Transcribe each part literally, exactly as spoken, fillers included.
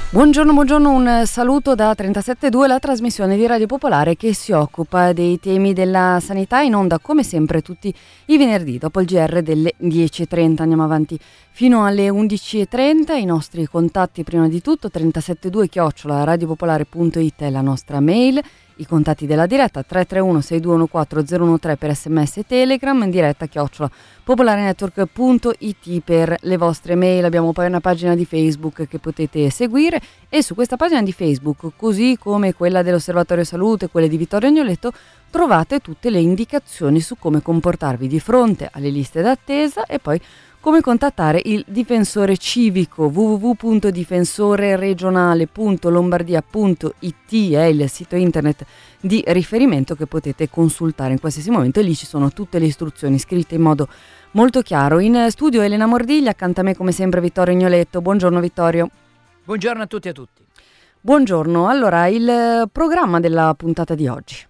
Buongiorno, buongiorno, un saluto da trentasette due, la trasmissione di Radio Popolare che si occupa dei temi della sanità, in onda come sempre tutti i venerdì dopo il G R delle dieci e trenta. Andiamo avanti fino alle undici e trenta. I nostri contatti, prima di tutto trentasette due chiocciola radiopopolare punto it è la nostra mail. I contatti della diretta tre tre uno sei due uno quattro zero uno tre per sms e telegram, in diretta chiocciola popolarenetwork punto it per le vostre mail. Abbiamo poi una pagina di Facebook che potete seguire, e su questa pagina di Facebook, così come quella dell'Osservatorio Salute, quelle di Vittorio Agnoletto, trovate tutte le indicazioni su come comportarvi di fronte alle liste d'attesa e poi come contattare il difensore civico. w w w punto difensoreregionale punto lombardia punto it è il sito internet di riferimento che potete consultare in qualsiasi momento, e lì ci sono tutte le istruzioni scritte in modo molto chiaro. In studio Elena Mordiglia, accanto a me come sempre Vittorio Agnoletto. Buongiorno Vittorio. Buongiorno a tutti e a tutti. Buongiorno, allora il programma della puntata di oggi.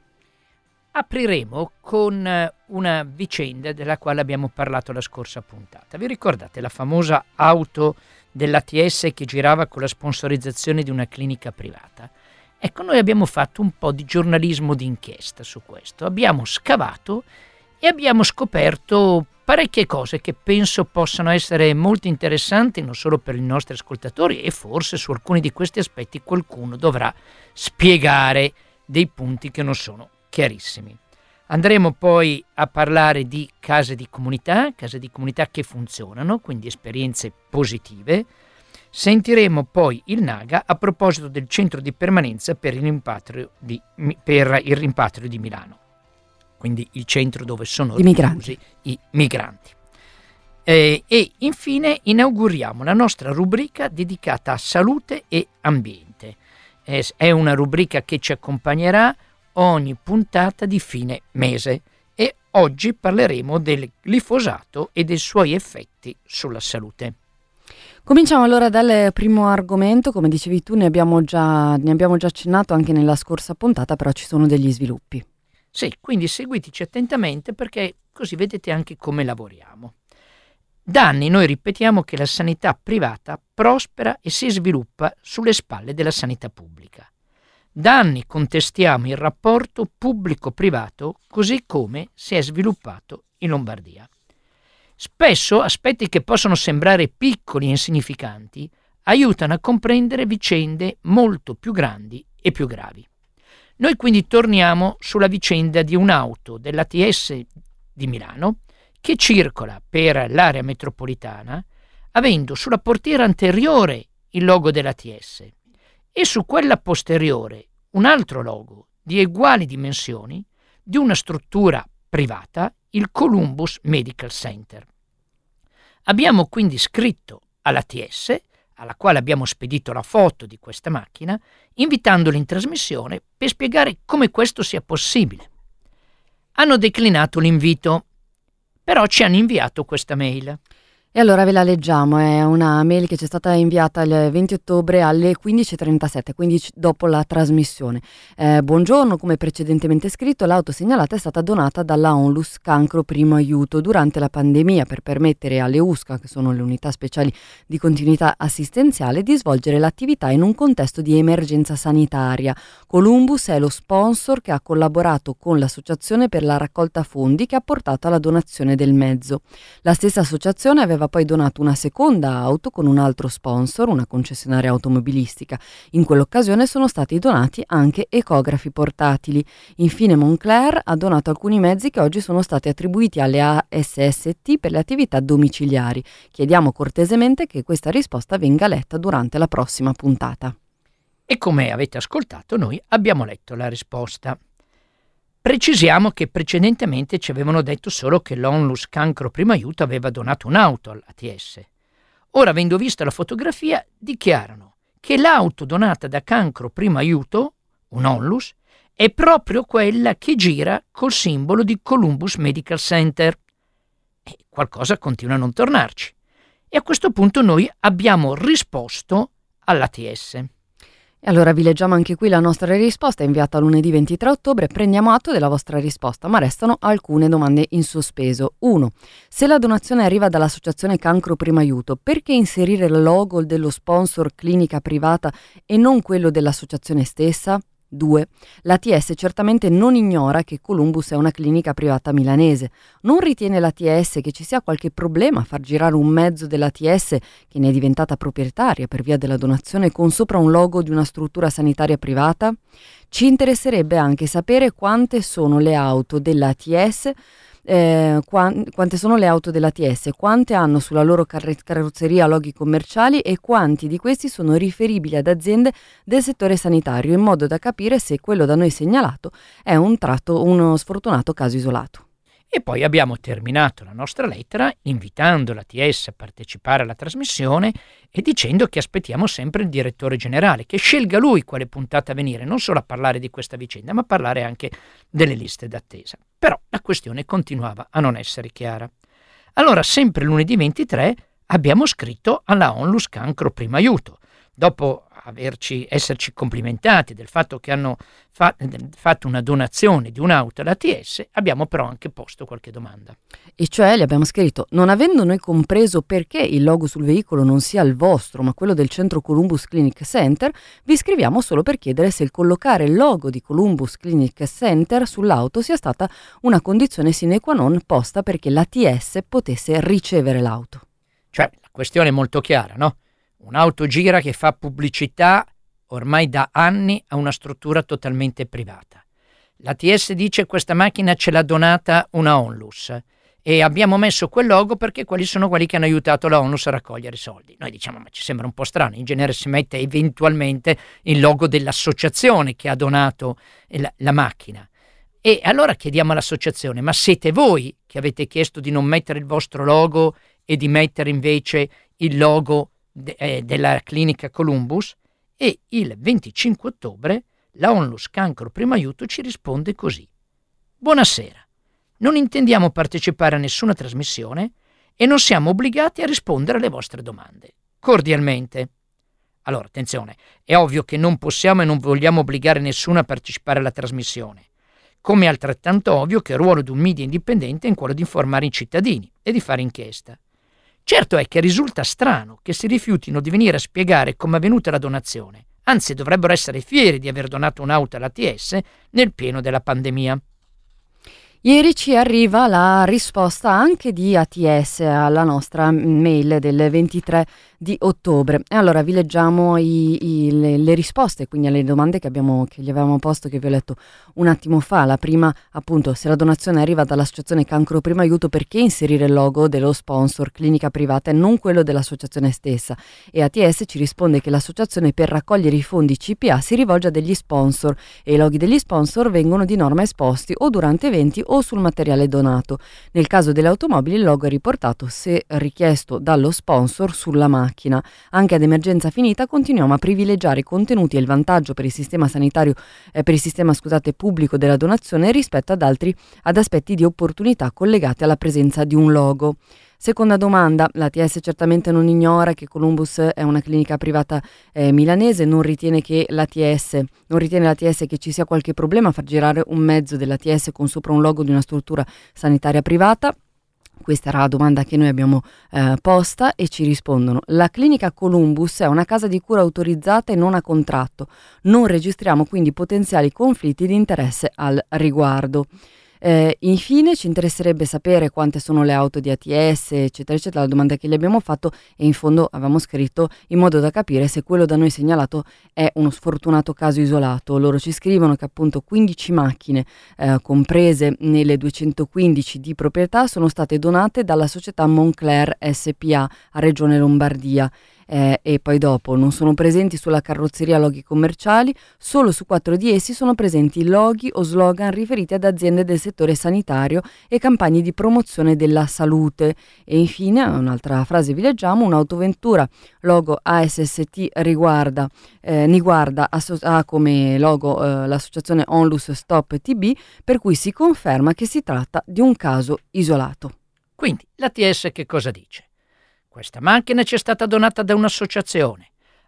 Apriremo con una vicenda della quale abbiamo parlato la scorsa puntata. Vi ricordate la famosa auto dell'A T S che girava con la sponsorizzazione di una clinica privata? Ecco, noi abbiamo fatto un po' di giornalismo d'inchiesta su questo. Abbiamo scavato e abbiamo scoperto parecchie cose che penso possano essere molto interessanti non solo per i nostri ascoltatori, e forse su alcuni di questi aspetti qualcuno dovrà spiegare dei punti che non sono chiarissimi. Andremo poi a parlare di case di comunità, case di comunità che funzionano, quindi esperienze positive. Sentiremo poi il Naga a proposito del centro di permanenza per il rimpatrio di, per il rimpatrio di Milano, quindi il centro dove sono reclusi i migranti. E, e infine inauguriamo la nostra rubrica dedicata a salute e ambiente. È, è una rubrica che ci accompagnerà ogni puntata di fine mese, e oggi parleremo del glifosato e dei suoi effetti sulla salute. Cominciamo allora dal primo argomento. Come dicevi tu, ne abbiamo già, ne abbiamo già accennato anche nella scorsa puntata, però ci sono degli sviluppi. Sì, quindi seguiteci attentamente, perché così vedete anche come lavoriamo. Da anni noi ripetiamo che la sanità privata prospera e si sviluppa sulle spalle della sanità pubblica. Da anni contestiamo il rapporto pubblico-privato così come si è sviluppato in Lombardia. Spesso aspetti che possono sembrare piccoli e insignificanti aiutano a comprendere vicende molto più grandi e più gravi. Noi quindi torniamo sulla vicenda di un'auto dell'A T S di Milano che circola per l'area metropolitana avendo sulla portiera anteriore il logo dell'A T S e su quella posteriore un altro logo di uguali dimensioni di una struttura privata, il Columbus Medical Center. Abbiamo quindi scritto all'A T S, alla quale abbiamo spedito la foto di questa macchina, invitandoli in trasmissione per spiegare come questo sia possibile. Hanno declinato l'invito, però ci hanno inviato questa mail. E allora ve la leggiamo, è una mail che ci è stata inviata il venti ottobre alle quindici e trentasette, quindi dopo la trasmissione. Eh, buongiorno, come precedentemente scritto, l'auto segnalata è stata donata dalla Onlus Cancro Primo Aiuto durante la pandemia per permettere alle U S C A, che sono le unità speciali di continuità assistenziale, di svolgere l'attività in un contesto di emergenza sanitaria. Columbus è lo sponsor che ha collaborato con l'associazione per la raccolta fondi che ha portato alla donazione del mezzo. La stessa associazione aveva poi donato una seconda auto con un altro sponsor, una concessionaria automobilistica. In quell'occasione sono stati donati anche ecografi portatili. Infine Moncler ha donato alcuni mezzi che oggi sono stati attribuiti alle A S S T per le attività domiciliari. Chiediamo cortesemente che questa risposta venga letta durante la prossima puntata. E come avete ascoltato, noi abbiamo letto la risposta. Precisiamo che precedentemente ci avevano detto solo che l'Onlus Cancro Primo Aiuto aveva donato un'auto all'A T S. Ora, avendo visto la fotografia, dichiarano che l'auto donata da Cancro Primo Aiuto, un Onlus, è proprio quella che gira col simbolo di Columbus Medical Center. E qualcosa continua a non tornarci. E a questo punto noi abbiamo risposto all'A T S. E allora vi leggiamo anche qui la nostra risposta inviata lunedì ventitré ottobre. Prendiamo atto della vostra risposta, ma restano alcune domande in sospeso. uno. Se la donazione arriva dall'associazione Cancro Primo Aiuto, perché inserire il logo dello sponsor clinica privata e non quello dell'associazione stessa? due. L'A T S certamente non ignora che Columbus è una clinica privata milanese. Non ritiene l'A T S che ci sia qualche problema a far girare un mezzo dell'A T S che ne è diventata proprietaria per via della donazione con sopra un logo di una struttura sanitaria privata? Ci interesserebbe anche sapere quante sono le auto dell'A T S Eh, qua- quante sono le auto dell'A T S, quante hanno sulla loro carre- carrozzeria loghi commerciali e quanti di questi sono riferibili ad aziende del settore sanitario, in modo da capire se quello da noi segnalato è un tratto, uno sfortunato caso isolato. E poi abbiamo terminato la nostra lettera invitando l'A T S a partecipare alla trasmissione e dicendo che aspettiamo sempre il direttore generale, che scelga lui quale puntata venire, non solo a parlare di questa vicenda, ma a parlare anche delle liste d'attesa. Però la questione continuava a non essere chiara. Allora, sempre lunedì ventitré, abbiamo scritto alla Onlus Cancro Primo Aiuto. Dopo averci, esserci complimentati del fatto che hanno fa, fatto una donazione di un'auto all'A T S, abbiamo però anche posto qualche domanda. E cioè gli abbiamo scritto: non avendo noi compreso perché il logo sul veicolo non sia il vostro ma quello del centro Columbus Clinic Center, vi scriviamo solo per chiedere se il collocare il logo di Columbus Clinic Center sull'auto sia stata una condizione sine qua non posta perché l'A T S potesse ricevere l'auto. Cioè, la questione è molto chiara, no? Un'autogira che fa pubblicità ormai da anni a una struttura totalmente privata. L'A T S dice questa macchina ce l'ha donata una Onlus e abbiamo messo quel logo perché quelli sono quelli che hanno aiutato la Onlus a raccogliere i soldi. Noi diciamo ma ci sembra un po' strano, in genere si mette eventualmente il logo dell'associazione che ha donato la, la macchina. E allora chiediamo all'associazione: ma siete voi che avete chiesto di non mettere il vostro logo e di mettere invece il logo de- eh, della clinica Columbus? E il venticinque ottobre la Onlus Cancro Primo Aiuto ci risponde così: buonasera, non intendiamo partecipare a nessuna trasmissione e non siamo obbligati a rispondere alle vostre domande. Cordialmente. Allora, attenzione, è ovvio che non possiamo e non vogliamo obbligare nessuno a partecipare alla trasmissione, come è altrettanto ovvio che il ruolo di un media indipendente è quello di informare i cittadini e di fare inchiesta. Certo è che risulta strano che si rifiutino di venire a spiegare come è avvenuta la donazione, anzi dovrebbero essere fieri di aver donato un'auto all'A T S nel pieno della pandemia. Ieri ci arriva la risposta anche di A T S alla nostra mail del ventitré di ottobre. E allora vi leggiamo i, i, le, le risposte, quindi alle domande che, abbiamo, che gli avevamo posto, che vi ho letto un attimo fa. La prima, appunto, se la donazione arriva dall'associazione Cancro Primo Aiuto, perché inserire il logo dello sponsor clinica privata e non quello dell'associazione stessa? E A T S ci risponde che l'associazione, per raccogliere i fondi C P A, si rivolge a degli sponsor e i loghi degli sponsor vengono di norma esposti o durante eventi o sul materiale donato. Nel caso delle automobili il logo è riportato, se richiesto dallo sponsor, sulla macchina. Anche ad emergenza finita continuiamo a privilegiare i contenuti e il vantaggio per il sistema sanitario eh, per il sistema scusate, pubblico della donazione rispetto ad altri ad aspetti di opportunità collegati alla presenza di un logo. Seconda domanda: l'A T S certamente non ignora che Columbus è una clinica privata eh, milanese, non ritiene che l'A T S non ritiene l'A T S che ci sia qualche problema a far girare un mezzo dell'A T S con sopra un logo di una struttura sanitaria privata? Questa era la domanda che noi abbiamo eh, posta e ci rispondono: la clinica Columbus è una casa di cura autorizzata e non a contratto, non registriamo quindi potenziali conflitti di interesse al riguardo. Eh, infine ci interesserebbe sapere quante sono le auto di A T S, eccetera eccetera, la domanda che gli abbiamo fatto, e in fondo avevamo scritto in modo da capire se quello da noi segnalato è uno sfortunato caso isolato. Loro ci scrivono che appunto quindici macchine eh, comprese nelle duecentoquindici di proprietà sono state donate dalla società Moncler S P A a Regione Lombardia. Eh, e poi dopo non sono presenti sulla carrozzeria loghi commerciali, solo su quattro di essi sono presenti loghi o slogan riferiti ad aziende del settore sanitario e campagne di promozione della salute. E infine, un'altra frase vi leggiamo: un'autoventura logo A S S T riguarda, eh, Niguarda asso- ha come logo eh, l'associazione Onlus Stop T B, per cui si conferma che si tratta di un caso isolato. Quindi l'A T S che cosa dice? Questa macchina ci è stata donata da un'associazione.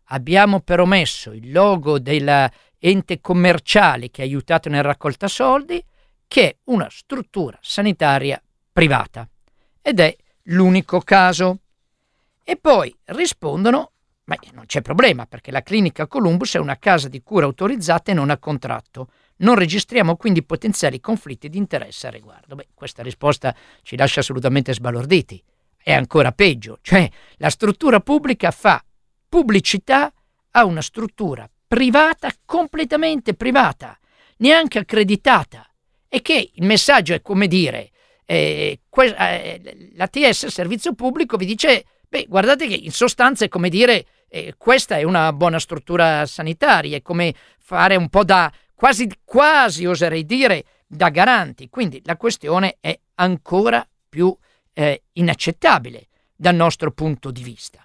abbiamo però messo il logo dell'ente commerciale che ha aiutato nella raccolta soldi, che è una struttura sanitaria privata, ed è l'unico caso. E poi rispondono: ma non c'è problema, perché la clinica Columbus è una casa di cura autorizzata e non a contratto. Non registriamo quindi potenziali conflitti di interesse a riguardo. Beh, questa risposta ci lascia assolutamente sbalorditi. È ancora peggio, cioè la struttura pubblica fa pubblicità a una struttura privata, completamente privata, neanche accreditata, e che il messaggio è come dire, eh, que- eh, la T S, servizio pubblico, vi dice, beh, guardate che in sostanza è come dire, eh, questa è una buona struttura sanitaria, è come fare un po' da, quasi, quasi oserei dire, da garanti. Quindi la questione è ancora più eh, inaccettabile dal nostro punto di vista.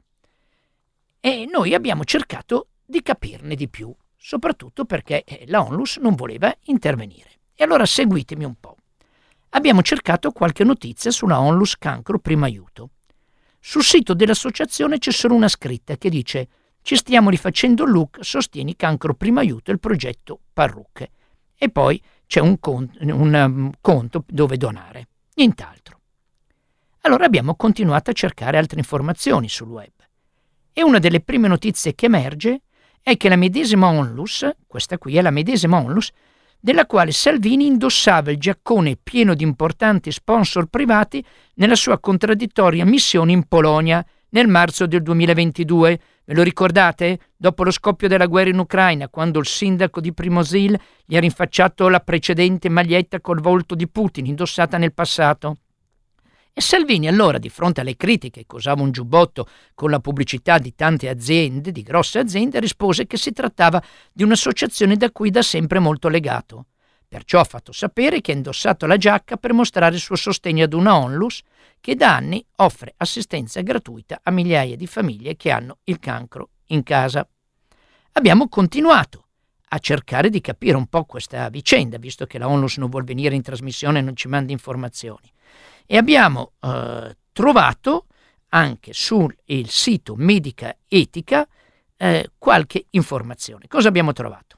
E noi abbiamo cercato di capirne di più, soprattutto perché eh, la ONLUS non voleva intervenire. E allora seguitemi un po'. Abbiamo cercato qualche notizia sulla ONLUS Cancro Primo Aiuto. Sul sito dell'associazione c'è solo una scritta che dice: ci stiamo rifacendo il look, sostieni Cancro Primo Aiuto e il progetto Parrucche. E poi c'è un conto, un um, conto dove donare, nient'altro. Allora abbiamo continuato a cercare altre informazioni sul web. E una delle prime notizie che emerge è che la medesima ONLUS, questa qui è la medesima ONLUS, della quale Salvini indossava il giaccone pieno di importanti sponsor privati nella sua contraddittoria missione in Polonia nel marzo del duemilaventidue. Ve lo ricordate? Dopo lo scoppio della guerra in Ucraina, quando il sindaco di Primosil gli ha rinfacciato la precedente maglietta col volto di Putin indossata nel passato. E Salvini allora, di fronte alle critiche che usava un giubbotto con la pubblicità di tante aziende, di grosse aziende, rispose che si trattava di un'associazione da cui da sempre molto legato. Perciò ha fatto sapere che ha indossato la giacca per mostrare il suo sostegno ad una ONLUS che da anni offre assistenza gratuita a migliaia di famiglie che hanno il cancro in casa. Abbiamo continuato a cercare di capire un po' questa vicenda, visto che la ONLUS non vuol venire in trasmissione e non ci manda informazioni. E abbiamo eh, trovato anche sul il sito Medica Etica eh, qualche informazione. Cosa abbiamo trovato?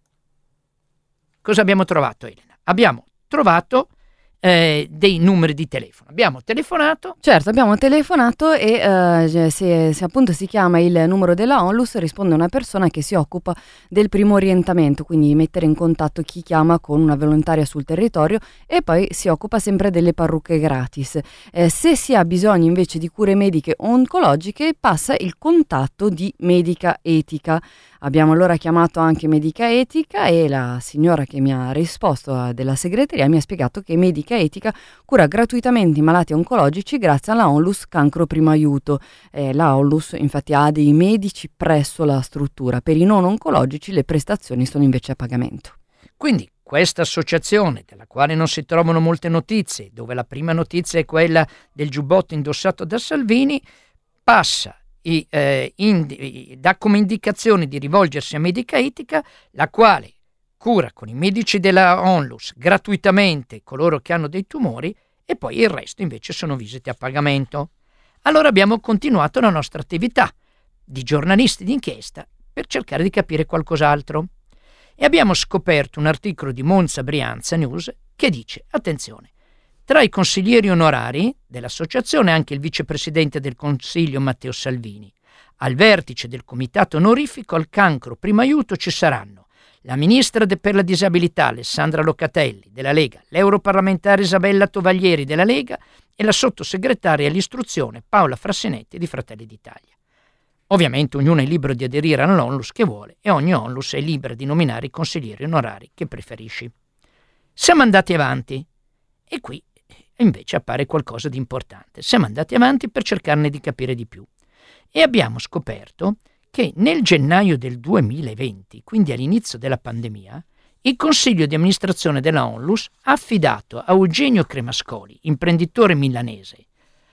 Cosa abbiamo trovato, Elena? Abbiamo trovato eh, dei numeri di telefono. Abbiamo telefonato. Certo, abbiamo telefonato e eh, se, se appunto si chiama il numero della ONLUS risponde una persona che si occupa del primo orientamento, quindi mettere in contatto chi chiama con una volontaria sul territorio, e poi si occupa sempre delle parrucche gratis. Eh, se si ha bisogno invece di cure mediche o oncologiche passa il contatto di Medica Etica. Abbiamo allora chiamato anche Medica Etica e la signora che mi ha risposto della segreteria mi ha spiegato che Medica Etica cura gratuitamente i malati oncologici grazie alla ONLUS Cancro Primo Aiuto. Eh, la ONLUS infatti ha dei medici presso la struttura, per i non oncologici le prestazioni sono invece a pagamento. Quindi questa associazione, della quale non si trovano molte notizie, dove la prima notizia è quella del giubbotto indossato da Salvini, passa I, eh, indi, dà come indicazione di rivolgersi a Medica Etica, la quale cura con i medici della ONLUS gratuitamente coloro che hanno dei tumori, e poi il resto invece sono visite a pagamento. Allora abbiamo continuato la nostra attività di giornalisti d'inchiesta per cercare di capire qualcos'altro e abbiamo scoperto un articolo di Monza Brianza News che dice: attenzione, tra i consiglieri onorari dell'associazione anche il vicepresidente del Consiglio Matteo Salvini. Al vertice del comitato onorifico al cancro primo aiuto ci saranno la ministra de- per la disabilità Alessandra Locatelli della Lega, l'europarlamentare Isabella Tovaglieri della Lega e la sottosegretaria all'istruzione Paola Frassinetti di Fratelli d'Italia. Ovviamente ognuno è libero di aderire all'ONLUS che vuole e ogni ONLUS è libera di nominare i consiglieri onorari che preferisci. Siamo andati avanti e qui invece appare qualcosa di importante. Siamo andati avanti per cercarne di capire di più e abbiamo scoperto che nel gennaio del duemilaventi, quindi all'inizio della pandemia, il consiglio di amministrazione della ONLUS ha affidato a Eugenio Cremascoli, imprenditore milanese,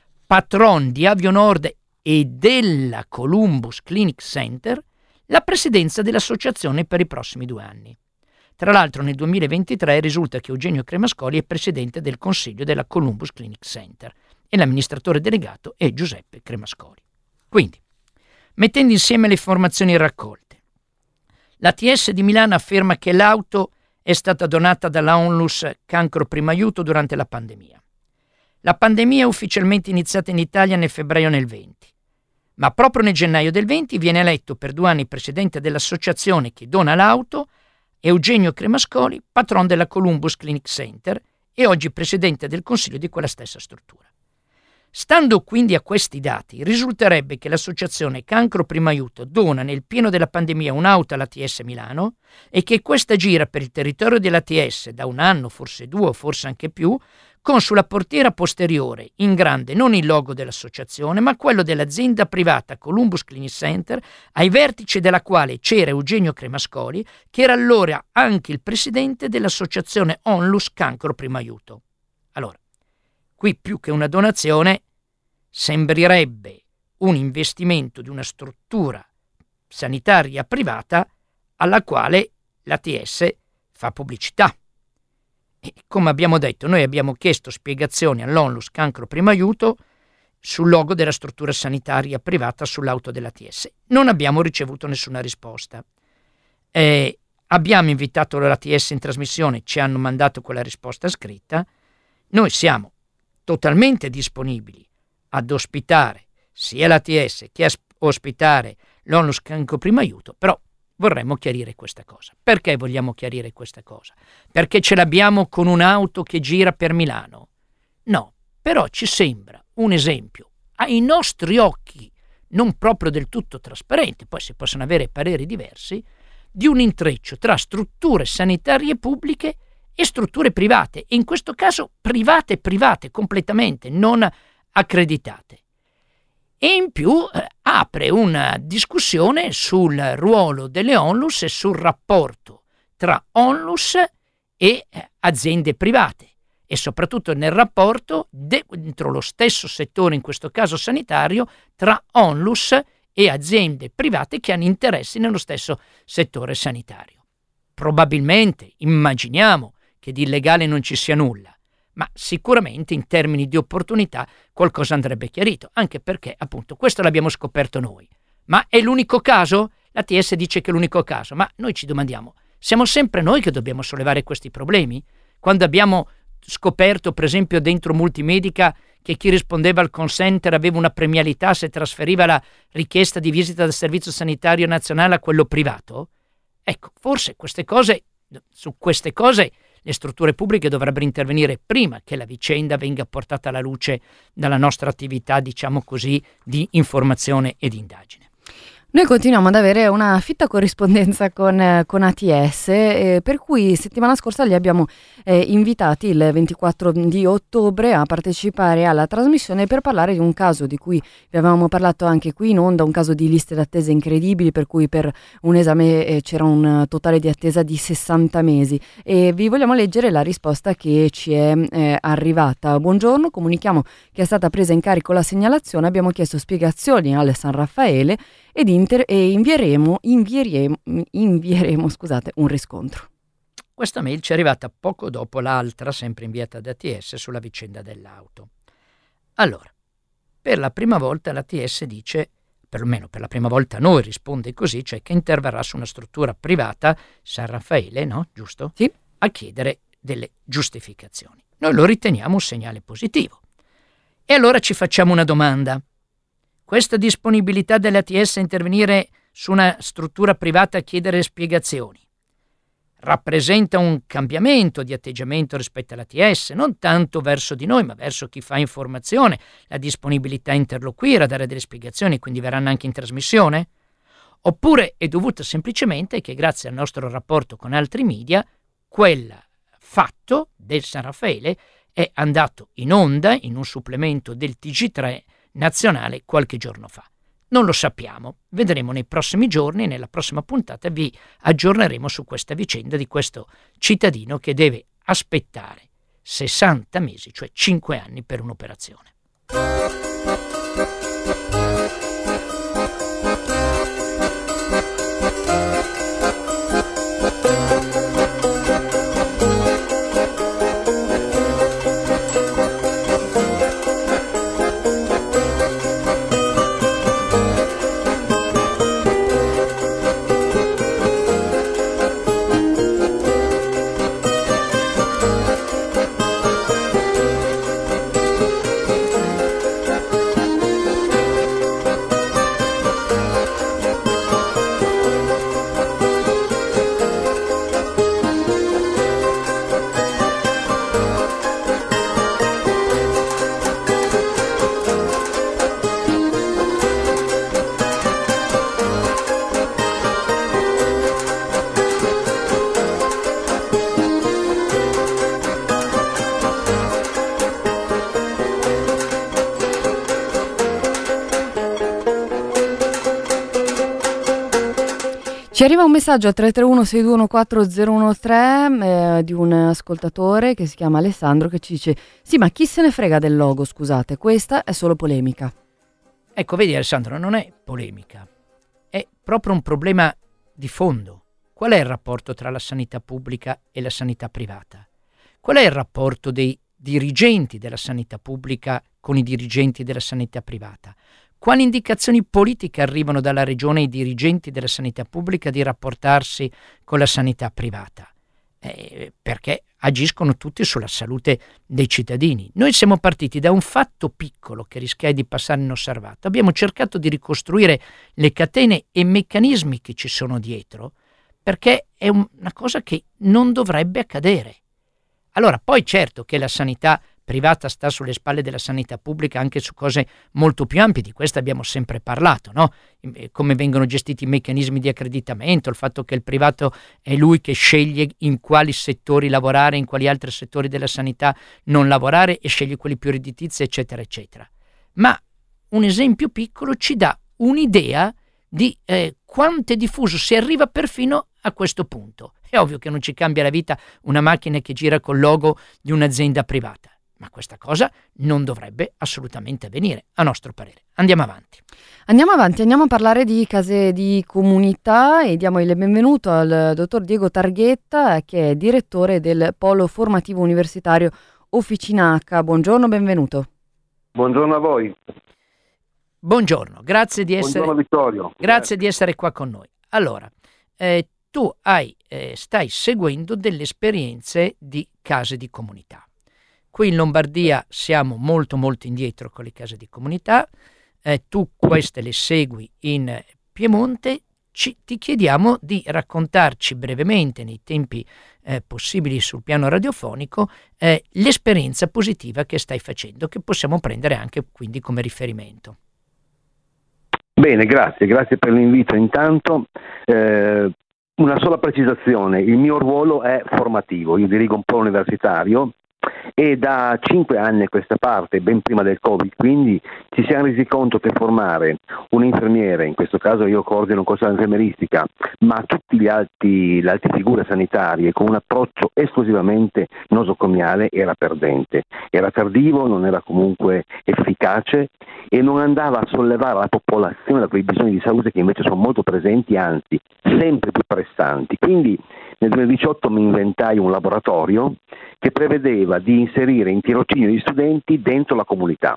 patron di Avionord e della Columbus Clinic Center, la presidenza dell'associazione per i prossimi due anni. Tra l'altro nel duemilaventitré risulta che Eugenio Cremascoli è presidente del consiglio della Columbus Clinic Center e l'amministratore delegato è Giuseppe Cremascoli. Quindi, mettendo insieme le informazioni raccolte. L'A T S di Milano afferma che l'auto è stata donata dalla Onlus Cancro Primo Aiuto durante la pandemia. La pandemia è ufficialmente iniziata in Italia nel febbraio nel venti, ma proprio nel gennaio del venti viene eletto per due anni presidente dell'associazione che dona l'auto Eugenio Cremascoli, patron della Columbus Clinic Center e oggi presidente del consiglio di quella stessa struttura. Stando quindi a questi dati, risulterebbe che l'associazione Cancro Primo Aiuto dona nel pieno della pandemia un'auto all'A T S Milano e che questa gira per il territorio dell'A T S da un anno, forse due o forse anche più, con sulla portiera posteriore in grande non il logo dell'associazione ma quello dell'azienda privata Columbus Clinic Center, ai vertici della quale c'era Eugenio Cremascoli, che era allora anche il presidente dell'associazione Onlus Cancro Primo Aiuto. Allora, qui più che una donazione sembrerebbe un investimento di una struttura sanitaria privata alla quale l'A T S fa pubblicità. E come abbiamo detto, noi abbiamo chiesto spiegazioni all'Onlus Cancro Primo Aiuto sul logo della struttura sanitaria privata sull'auto dell'A T S. Non abbiamo ricevuto nessuna risposta. Eh, abbiamo invitato l'A T S in trasmissione, ci hanno mandato quella risposta scritta. Noi siamo totalmente disponibili ad ospitare sia l'A T S che a ospitare l'Onlus Cancro Primo Aiuto, però vorremmo chiarire questa cosa. Perché vogliamo chiarire questa cosa? Perché ce l'abbiamo con un'auto che gira per Milano? No, però ci sembra un esempio ai nostri occhi, non proprio del tutto trasparente, poi si possono avere pareri diversi, di un intreccio tra strutture sanitarie pubbliche e strutture private, e in questo caso private private completamente, non accreditate. E in più eh, apre una discussione sul ruolo delle Onlus e sul rapporto tra Onlus e eh, aziende private e soprattutto nel rapporto dentro lo stesso settore, in questo caso sanitario, tra Onlus e aziende private che hanno interessi nello stesso settore sanitario. Probabilmente, immaginiamo, che di illegale non ci sia nulla, ma sicuramente in termini di opportunità qualcosa andrebbe chiarito, anche perché appunto questo l'abbiamo scoperto noi. Ma è l'unico caso? L'A T S dice che è l'unico caso, ma noi ci domandiamo, siamo sempre noi che dobbiamo sollevare questi problemi? Quando abbiamo scoperto, per esempio, dentro Multimedica che chi rispondeva al call center aveva una premialità se trasferiva la richiesta di visita del Servizio Sanitario Nazionale a quello privato? Ecco, forse queste cose, su queste cose le strutture pubbliche dovrebbero intervenire prima che la vicenda venga portata alla luce dalla nostra attività, diciamo così, di informazione ed indagine. Noi continuiamo ad avere una fitta corrispondenza con, eh, con A T S, eh, per cui settimana scorsa li abbiamo eh, invitati il ventiquattro di ottobre a partecipare alla trasmissione per parlare di un caso di cui vi avevamo parlato anche qui in onda, un caso di liste d'attesa incredibili, per cui per un esame eh, c'era un totale di attesa di sessanta mesi. E vi vogliamo leggere la risposta che ci è eh, arrivata. Buongiorno, comunichiamo che è stata presa in carico la segnalazione, abbiamo chiesto spiegazioni al San Raffaele ed inter- e invieremo, invieremo, invieremo scusate, un riscontro. Questa mail ci è arrivata poco dopo l'altra, sempre inviata da A T S, sulla vicenda dell'auto. Allora, per la prima volta l'A T S dice, perlomeno per la prima volta a noi risponde così, cioè che interverrà su una struttura privata, San Raffaele, no? Giusto? Sì. A chiedere delle giustificazioni. Noi lo riteniamo un segnale positivo. E allora ci facciamo una domanda. Questa disponibilità dell'A T S a intervenire su una struttura privata a chiedere spiegazioni rappresenta un cambiamento di atteggiamento rispetto all'A T S, non tanto verso di noi, ma verso chi fa informazione, la disponibilità a interloquire, a dare delle spiegazioni, quindi verranno anche in trasmissione? Oppure è dovuta semplicemente che grazie al nostro rapporto con altri media, quel fatto del San Raffaele è andato in onda in un supplemento del T G tre nazionale qualche giorno fa. Non lo sappiamo, vedremo nei prossimi giorni, nella prossima puntata vi aggiorneremo su questa vicenda di questo cittadino che deve aspettare sessanta mesi, cioè cinque anni per un'operazione. arriva un messaggio a tre tre uno sei due uno quattro zero uno tre eh, di un ascoltatore che si chiama Alessandro, che ci dice: sì, ma chi se ne frega del logo, scusate, questa è solo polemica. Ecco, vedi Alessandro, non è polemica, è proprio un problema di fondo. Qual è il rapporto tra la sanità pubblica e la sanità privata? Qual è il rapporto dei dirigenti della sanità pubblica con i dirigenti della sanità privata? Quali indicazioni politiche arrivano dalla regione ai dirigenti della sanità pubblica di rapportarsi con la sanità privata? Eh, perché agiscono tutti sulla salute dei cittadini. Noi siamo partiti da un fatto piccolo che rischia di passare inosservato. Abbiamo cercato di ricostruire le catene e i meccanismi che ci sono dietro, perché è un, una cosa che non dovrebbe accadere. Allora, poi certo che la sanità privata sta sulle spalle della sanità pubblica anche su cose molto più ampie, di questo abbiamo sempre parlato, no? Come vengono gestiti i meccanismi di accreditamento, il fatto che il privato è lui che sceglie in quali settori lavorare, in quali altri settori della sanità non lavorare e sceglie quelli più redditizi, eccetera, eccetera. Ma un esempio piccolo ci dà un'idea di eh, quanto è diffuso, si arriva perfino a questo punto. È ovvio che non ci cambia la vita una macchina che gira col logo di un'azienda privata, ma questa cosa non dovrebbe assolutamente avvenire, a nostro parere. Andiamo avanti. Andiamo avanti, andiamo a parlare di case di comunità e diamo il benvenuto al dottor Diego Targhetta, che è direttore del Polo Formativo Universitario Officina H. Buongiorno, benvenuto. Buongiorno a voi. Buongiorno, grazie di essere, Buongiorno Vittorio. Grazie, Grazie di essere qua con noi. Allora, eh, tu hai, eh, stai seguendo delle esperienze di case di comunità. Qui in Lombardia siamo molto molto indietro con le case di comunità, eh, tu queste le segui in Piemonte, ci, ti chiediamo di raccontarci brevemente, nei tempi eh, possibili sul piano radiofonico, eh, l'esperienza positiva che stai facendo, che possiamo prendere anche quindi come riferimento. Bene, grazie, grazie per l'invito intanto. Eh, una sola precisazione, il mio ruolo è formativo, io dirigo un polo universitario e da cinque anni a questa parte, ben prima del Covid, quindi ci siamo resi conto che formare un infermiere, in questo caso io coordino un corso di infermieristica, ma tutti gli altri, le altre figure sanitarie con un approccio esclusivamente nosocomiale era perdente, era tardivo, non era comunque efficace e non andava a sollevare la popolazione da quei bisogni di salute che invece sono molto presenti, anzi sempre più pressanti. Quindi nel duemiladiciotto mi inventai un laboratorio che prevedeva di inserire in tirocinio gli studenti dentro la comunità,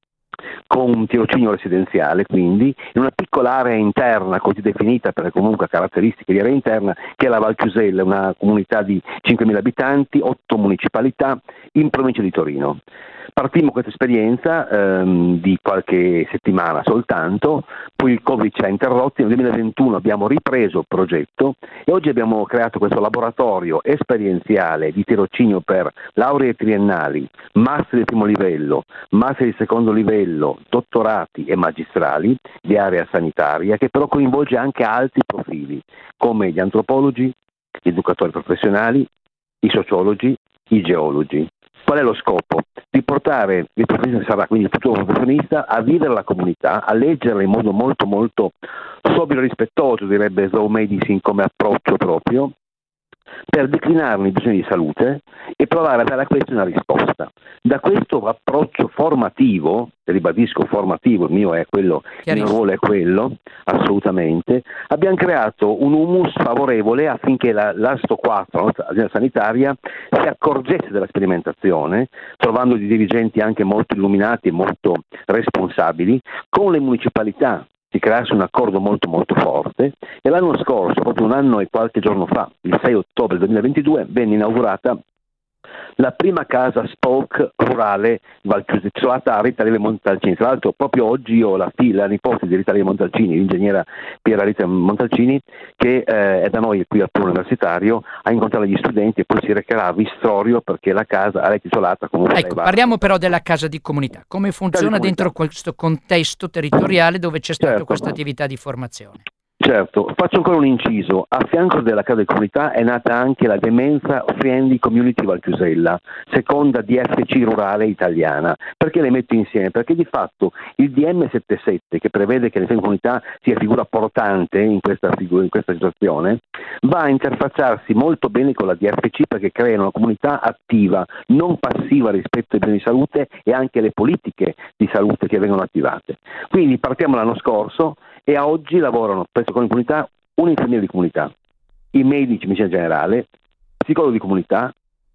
con un tirocinio residenziale, quindi in una piccola area interna, così definita perché comunque ha caratteristiche di area interna, che è la Val Chiusella, una comunità di cinquemila abitanti, otto municipalità in provincia di Torino. Partimmo questa esperienza ehm, di qualche settimana soltanto, poi il Covid ci ha interrotti, nel duemilaventuno abbiamo ripreso il progetto e oggi abbiamo creato questo laboratorio esperienziale di tirocinio per lauree triennali, master di primo livello, master di secondo livello, dottorati e magistrali di area sanitaria, che però coinvolge anche altri profili come gli antropologi, gli educatori professionali, i sociologi, i geologi. Qual è lo scopo? Di portare il professionista, sarà quindi il futuro professionista, a vivere la comunità, a leggerla in modo molto molto sobrio e rispettoso, direbbe Slow Medicine come approccio proprio, per declinarne i bisogni di salute e provare a dare a questo una risposta. Da questo approccio formativo, ribadisco formativo, il mio è quello, il mio ruolo è quello, assolutamente, abbiamo creato un humus favorevole affinché la, l'Asto quattro, la nostra azienda sanitaria, si accorgesse della sperimentazione, trovando dei dirigenti anche molto illuminati e molto responsabili, con le municipalità. Si creasse un accordo molto molto forte e l'anno scorso, proprio un anno e qualche giorno fa, il sei ottobre duemilaventidue, venne inaugurata la prima casa Spoke rurale titolata a Rita Levi Montalcini. Tra l'altro proprio oggi io ho la figlia, la nipote di Rita Levi Montalcini, l'ingegnera Piera Rita Montalcini, che eh, è da noi qui al Polo Universitario a incontrare gli studenti e poi si recherà a Vistrorio perché la casa è titolata comunque. Ecco, parliamo però della casa di comunità. Come funziona dentro questo contesto territoriale dove c'è stata certo. questa attività di formazione? Certo, faccio ancora un inciso. A fianco della casa di comunità è nata anche la Demenza Friendly Community Valchiusella, seconda D F C rurale italiana. Perché le metto insieme? Perché di fatto il D M settantasette, che prevede che la comunità sia figura portante in questa, figura, in questa situazione, va a interfacciarsi molto bene con la D F C perché crea una comunità attiva, non passiva rispetto ai beni di salute e anche alle politiche di salute che vengono attivate. Quindi partiamo l'anno scorso e a oggi lavorano presso con comunità un infermiere di comunità, i medici di medicina generale, psicologo di comunità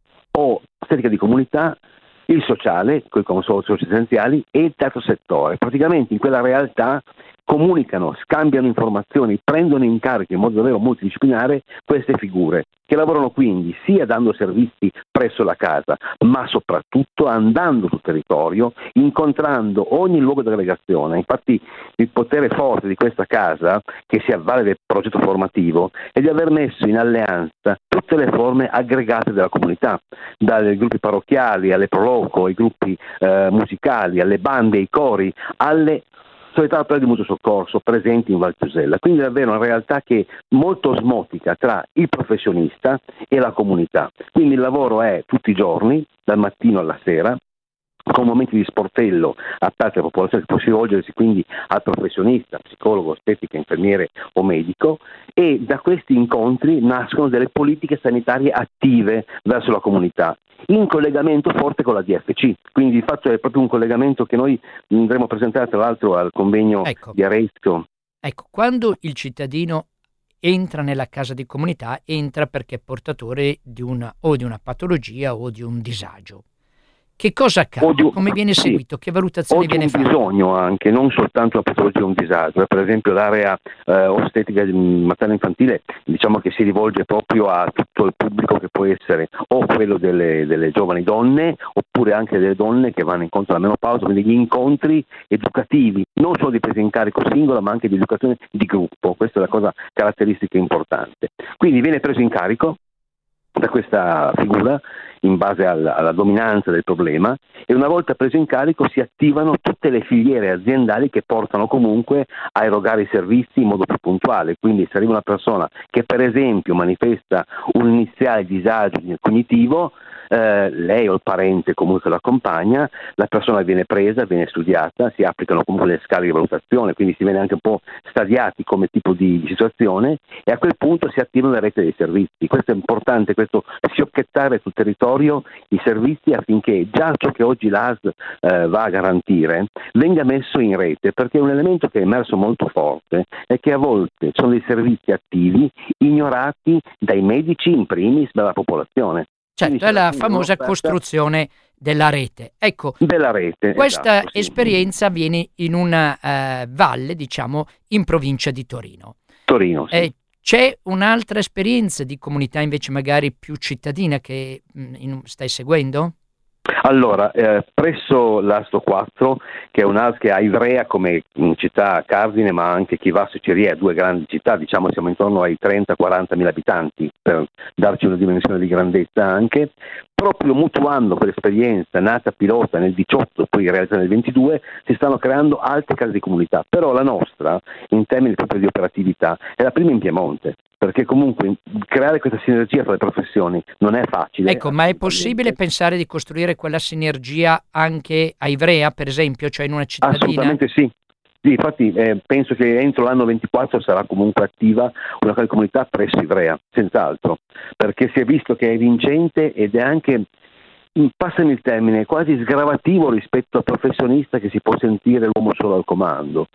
o estetica di comunità, il sociale, con i consorzi essenziali e il terzo settore. Praticamente in quella realtà comunicano, scambiano informazioni, prendono in carico in modo davvero multidisciplinare queste figure, che lavorano quindi sia dando servizi presso la casa, ma soprattutto andando sul territorio, incontrando ogni luogo di aggregazione. Infatti il potere forte di questa casa, che si avvale del progetto formativo, è di aver messo in alleanza tutte le forme aggregate della comunità, dai gruppi parrocchiali alle proloco, ai gruppi eh, musicali, alle bande, ai cori, alle società per di mutuo soccorso presenti in Valchiusella. Quindi è davvero una realtà che è molto osmotica tra il professionista e la comunità. Quindi il lavoro è tutti i giorni, dal mattino alla sera, con momenti di sportello aperti alla popolazione che può rivolgersi quindi al professionista, psicologo, estetica, infermiere o medico, e da questi incontri nascono delle politiche sanitarie attive verso la comunità, in collegamento forte con la D F C. Quindi di fatto è proprio un collegamento che noi andremo a presentare tra l'altro al convegno ecco, di Arezzo. Ecco, quando il cittadino entra nella casa di comunità, entra perché è portatore di una, o di una patologia o di un disagio. Che cosa accade? Di, Come viene seguito? Sì, che valutazione viene fatta? O di un bisogno anche, non soltanto la patologia o un disagio. Per esempio l'area eh, ostetrica materno-infantile, diciamo che si rivolge proprio a tutto il pubblico, che può essere o quello delle, delle giovani donne, oppure anche delle donne che vanno incontro alla menopausa, quindi gli incontri educativi, non solo di presa in carico singola, ma anche di educazione di gruppo. Questa è la cosa caratteristica importante. Quindi viene preso in carico da questa figura in base alla, alla dominanza del problema, e una volta preso in carico si attivano tutte le filiere aziendali che portano comunque a erogare i servizi in modo più puntuale. Quindi se arriva una persona che per esempio manifesta un iniziale disagio cognitivo, eh, lei o il parente comunque lo accompagna, la persona viene presa, viene studiata, si applicano comunque le scale di valutazione, quindi si viene anche un po' stadiati come tipo di, di situazione, e a quel punto si attivano le reti dei servizi. Questo è importante, questo fiocchettare sul territorio i servizi affinché già ciò che oggi l'A S L eh, va a garantire venga messo in rete, perché un elemento che è emerso molto forte è che a volte sono dei servizi attivi ignorati dai medici in primis, dalla popolazione. Certo, è la famosa costruzione della rete. Ecco, della rete, questa esatto, sì. esperienza avviene in una eh, valle, diciamo, in provincia di Torino. Torino, sì. Eh, c'è un'altra esperienza di comunità invece magari più cittadina che mh, in, stai seguendo? Allora, eh, presso l'Asto quattro, che è un'A S che ha Ivrea come città cardine, ma anche Chivasso e Ciria, due grandi città, diciamo siamo intorno ai trenta quaranta mila abitanti, per darci una dimensione di grandezza anche, proprio mutuando quell'esperienza nata pilota nel diciotto, poi realizzata nel ventidue, si stanno creando altre case di comunità, però la nostra, in termini proprio di operatività, è la prima in Piemonte, perché comunque creare questa sinergia tra le professioni non è facile. Ecco, ma è possibile pensare di costruire quella sinergia anche a Ivrea, per esempio, cioè in una cittadina? Assolutamente sì. Sì, infatti eh, penso che entro l'anno ventiquattro sarà comunque attiva una casa di comunità presso Ivrea, senz'altro, perché si è visto che è vincente ed è anche, passami il termine, quasi sgravativo rispetto al professionista che si può sentire l'uomo solo al comando.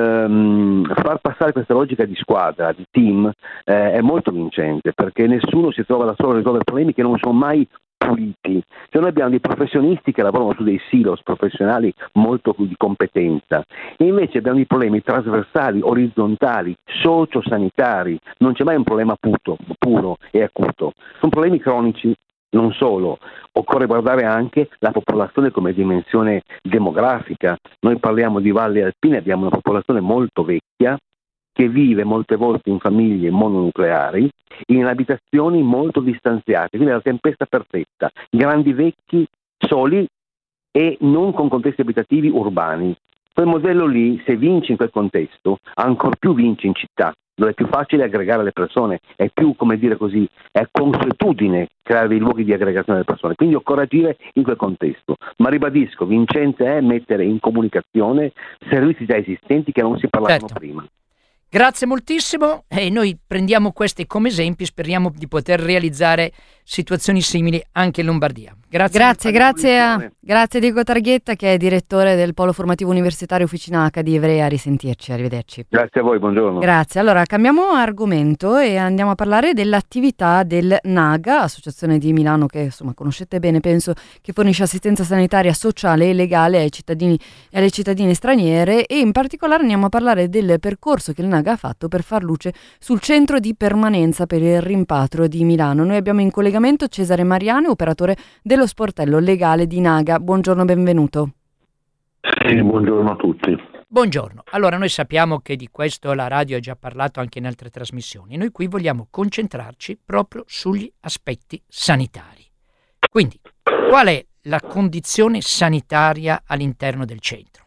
Ehm, far passare questa logica di squadra, di team, eh, è molto vincente, perché nessuno si trova da solo a risolvere problemi che non sono mai puliti. Cioè noi abbiamo dei professionisti che lavorano su dei silos professionali molto di competenza, e invece abbiamo dei problemi trasversali, orizzontali, socio-sanitari. Non c'è mai un problema puto, puro e acuto, sono problemi cronici. Non solo, occorre guardare anche la popolazione come dimensione demografica. Noi parliamo di valli alpine, abbiamo una popolazione molto vecchia che vive molte volte in famiglie mononucleari, in abitazioni molto distanziate, quindi è la tempesta perfetta, grandi vecchi, soli e non con contesti abitativi urbani. Quel modello lì, se vince in quel contesto, ancor più vince in città, dove è più facile aggregare le persone, è più, come dire così, è consuetudine creare dei luoghi di aggregazione delle persone, quindi occorre agire in quel contesto, ma ribadisco, vincente è mettere in comunicazione servizi già esistenti che non si parlavano Certo. prima. Grazie moltissimo e noi prendiamo questi come esempi, speriamo di poter realizzare situazioni simili anche in Lombardia. Grazie. Grazie, grazie, a, grazie Diego Targhetta, che è direttore del Polo Formativo Universitario Officina H di Ivrea. A risentirci, arrivederci. Grazie a voi, buongiorno. Grazie. Allora cambiamo argomento e andiamo a parlare dell'attività del NAGA, associazione di Milano che insomma conoscete bene, penso, che fornisce assistenza sanitaria sociale e legale ai cittadini e alle cittadine straniere, e in particolare andiamo a parlare del percorso che il NAGA ha fatto per far luce sul centro di permanenza per il rimpatrio di Milano. Noi abbiamo in collegamento Cesare Mariani, operatore dello sportello legale di NAGA. Buongiorno, benvenuto. Sì, buongiorno a tutti. Buongiorno. Allora, noi sappiamo che di questo la radio ha già parlato anche in altre trasmissioni. Noi qui vogliamo concentrarci proprio sugli aspetti sanitari. Quindi, qual è la condizione sanitaria all'interno del centro?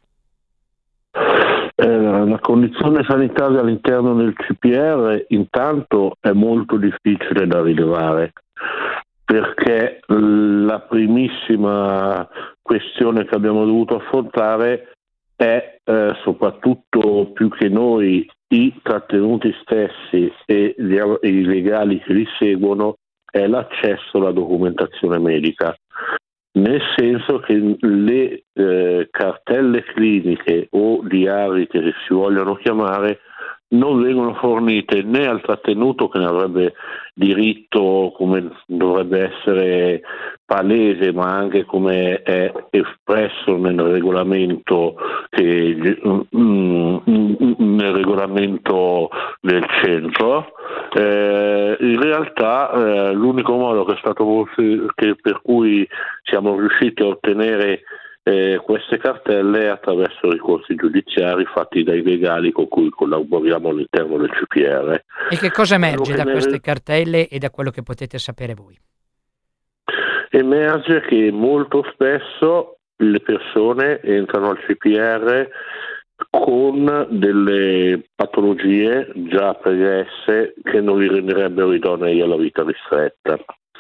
Eh, la condizione sanitaria all'interno del C P R intanto è molto difficile da rilevare, perché la primissima questione che abbiamo dovuto affrontare è eh, soprattutto, più che noi, i trattenuti stessi e gli, i legali che li seguono, è l'accesso alla documentazione medica. Nel senso che le eh, cartelle cliniche o diari che si vogliono chiamare non vengono fornite né al trattenuto, che ne avrebbe diritto, come dovrebbe essere palese, ma anche come è espresso nel regolamento che, mm, nel regolamento del centro. Eh, in realtà eh, l'unico modo che è stato che per cui siamo riusciti a ottenere Eh, queste cartelle attraverso ricorsi giudiziari fatti dai legali con cui collaboriamo all'interno del C P R. E che cosa emerge da ne... queste cartelle e da quello che potete sapere voi? Emerge che molto spesso le persone entrano al C P R con delle patologie già pregresse che non li renderebbero idonei alla vita ristretta.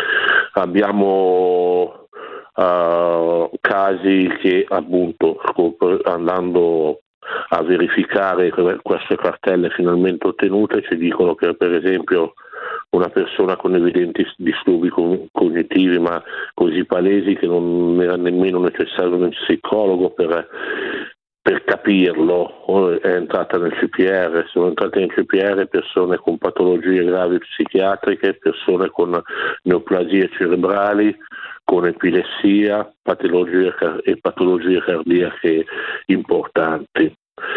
Abbiamo Uh, casi che appunto andando a verificare queste cartelle finalmente ottenute ci dicono che per esempio una persona con evidenti disturbi cognitivi, ma così palesi che non era nemmeno necessario un psicologo per, per capirlo, è entrata nel C P R. Sono entrate nel C P R persone con patologie gravi psichiatriche, persone con neoplasie cerebrali, con epilessia, patologie e patologie cardiache importanti.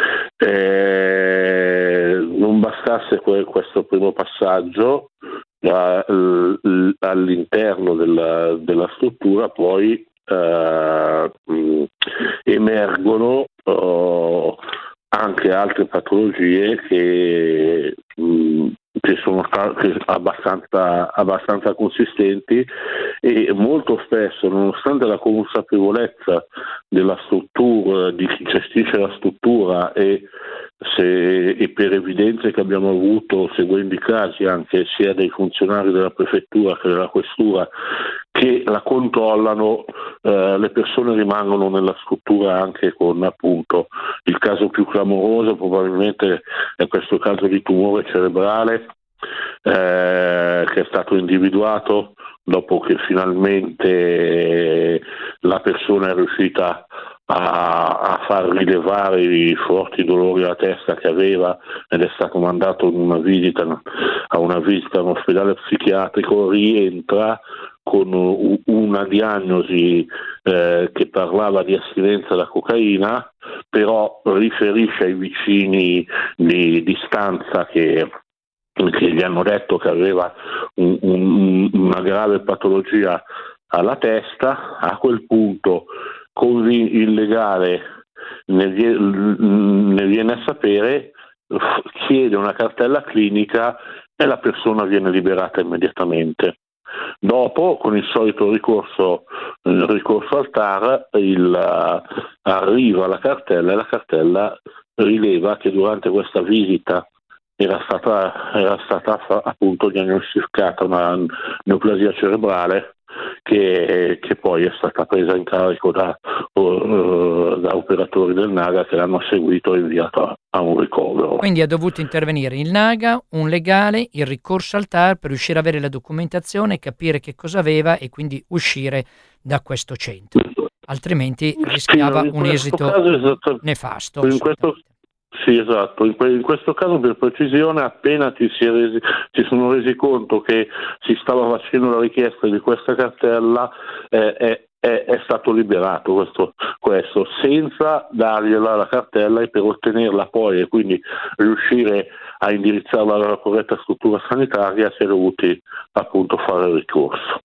Eh, non bastasse que- questo primo passaggio, eh, l- all'interno della, della struttura poi eh, mh, emergono eh, anche altre patologie che mh, che sono state abbastanza, abbastanza consistenti, e molto spesso, nonostante la consapevolezza della struttura, di chi gestisce la struttura e, se, e per evidenze che abbiamo avuto seguendo i casi anche sia dei funzionari della prefettura che della questura che la controllano, eh, le persone rimangono nella struttura anche con appunto il caso più clamoroso probabilmente è questo caso di tumore cerebrale eh, che è stato individuato dopo che finalmente la persona è riuscita a, a far rilevare i forti dolori alla testa che aveva ed è stato mandato in una visita, a una visita a un ospedale psichiatrico. Rientra con una diagnosi eh, che parlava di astinenza da cocaina, però riferisce ai vicini di, di stanza che, che gli hanno detto che aveva un, un, una grave patologia alla testa. A quel punto, così il legale ne viene, ne viene a sapere, chiede una cartella clinica e la persona viene liberata immediatamente. Dopo, con il solito ricorso, il ricorso al T A R, il, uh, arriva la cartella e la cartella rileva che durante questa visita era stata, era stata appunto diagnosticata una neoplasia cerebrale che, che poi è stata presa in carico da, uh, da operatori del Naga che l'hanno seguito e inviato a un ricovero. Quindi è dovuto intervenire il Naga, un legale, il ricorso al T A R per riuscire ad avere la documentazione, capire che cosa aveva e quindi uscire da questo centro. Altrimenti rischiava sì, un esito caso, nefasto. In questo, sì, esatto. In, que- in questo caso, per precisione, appena ci si, è resi, si sono resi conto che si stava facendo la richiesta di questa cartella, eh, è, è, è stato liberato questo, questo, senza dargliela la cartella, e per ottenerla poi e quindi riuscire a indirizzarla alla corretta struttura sanitaria si è dovuti appunto fare il ricorso.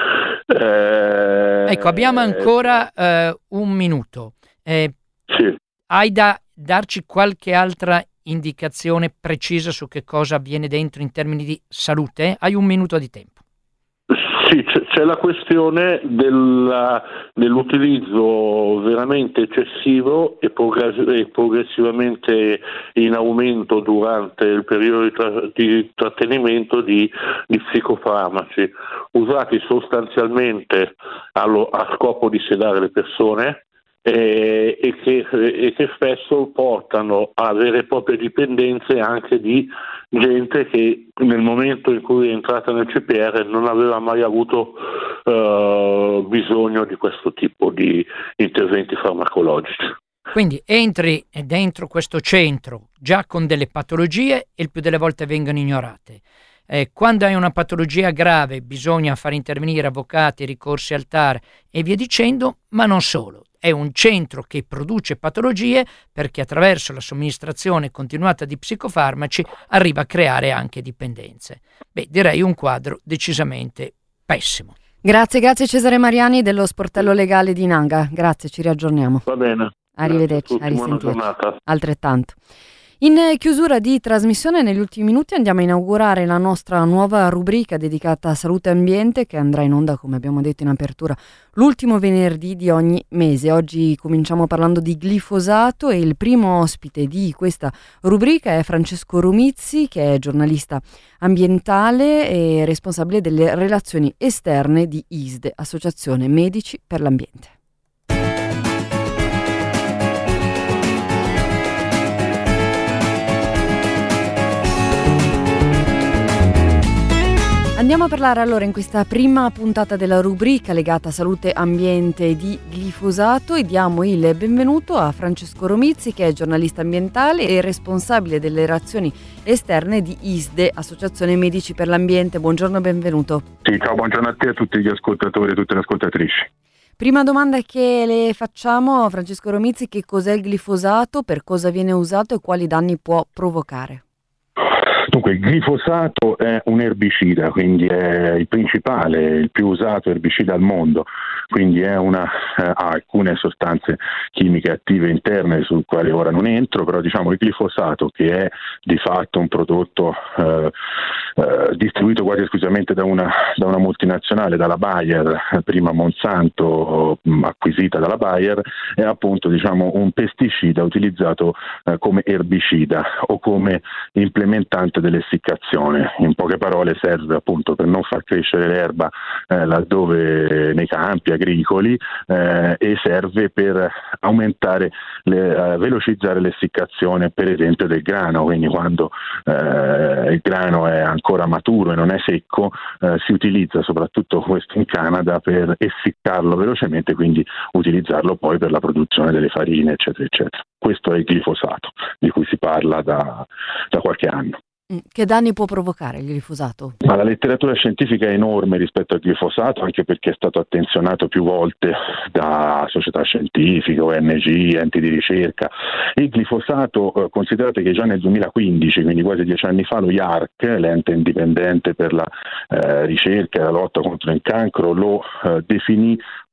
Eh, ecco, abbiamo ancora eh, un minuto. Eh, sì. Hai da darci qualche altra indicazione precisa su che cosa avviene dentro in termini di salute? Hai un minuto di tempo. Sì, c'è la questione della, dell'utilizzo veramente eccessivo e progressivamente in aumento durante il periodo di, tra, di trattenimento di, di psicofarmaci usati sostanzialmente allo, a scopo di sedare le persone e, e, che, e che spesso portano a vere e proprie dipendenze anche di gente che nel momento in cui è entrata nel C P R non aveva mai avuto uh, bisogno di questo tipo di interventi farmacologici. Quindi entri dentro questo centro già con delle patologie e il più delle volte vengono ignorate. Eh, quando hai una patologia grave bisogna far intervenire avvocati, ricorsi al T A R e via dicendo, ma non solo. È un centro che produce patologie perché attraverso la somministrazione continuata di psicofarmaci arriva a creare anche dipendenze. Beh, direi un quadro decisamente pessimo. Grazie, grazie Cesare Mariani dello sportello legale di Nanga. Grazie, ci riaggiorniamo. Va bene. Arrivederci, a risentirci. Altrettanto. In chiusura di trasmissione, negli ultimi minuti andiamo a inaugurare la nostra nuova rubrica dedicata a salute e ambiente, che andrà in onda, come abbiamo detto in apertura, l'ultimo venerdì di ogni mese. Oggi cominciamo parlando di glifosato e il primo ospite di questa rubrica è Francesco Romizzi, che è giornalista ambientale e responsabile delle relazioni esterne di I S D E, Associazione Medici per l'Ambiente. Andiamo a parlare allora in questa prima puntata della rubrica legata a salute e ambiente di glifosato e diamo il benvenuto a Francesco Romizzi, che è giornalista ambientale e responsabile delle relazioni esterne di I S D E, Associazione Medici per l'Ambiente. Buongiorno e benvenuto. Sì, ciao, buongiorno a te e a tutti gli ascoltatori e tutte le ascoltatrici. Prima domanda che le facciamo, Francesco Romizzi: che cos'è il glifosato, per cosa viene usato e quali danni può provocare? Dunque, il glifosato è un erbicida, quindi è il principale, il più usato erbicida al mondo, quindi è una, eh, ha alcune sostanze chimiche attive interne sul quale ora non entro, però diciamo il glifosato, che è di fatto un prodotto eh, eh, distribuito quasi esclusivamente da una, da una multinazionale, dalla Bayer, prima Monsanto, mh, acquisita dalla Bayer, è appunto diciamo un pesticida utilizzato eh, come erbicida o come implementante dell'essiccazione. In poche parole serve appunto per non far crescere l'erba eh, laddove nei campi agricoli eh, e serve per aumentare, le, uh, velocizzare l'essiccazione per esempio del grano, quindi quando eh, il grano è ancora maturo e non è secco eh, si utilizza soprattutto questo in Canada per essiccarlo velocemente, quindi utilizzarlo poi per la produzione delle farine eccetera eccetera. Questo è il glifosato di cui si parla da, da qualche anno. Che danni può provocare il glifosato? Ma la letteratura scientifica è enorme rispetto al glifosato, anche perché è stato attenzionato più volte da società scientifiche, O N G, enti di ricerca. Il glifosato, eh, considerate che già nel duemilaquindici, quindi quasi dieci anni fa, lo I A R C, l'ente indipendente per la eh, ricerca e la lotta contro il cancro, lo eh, definì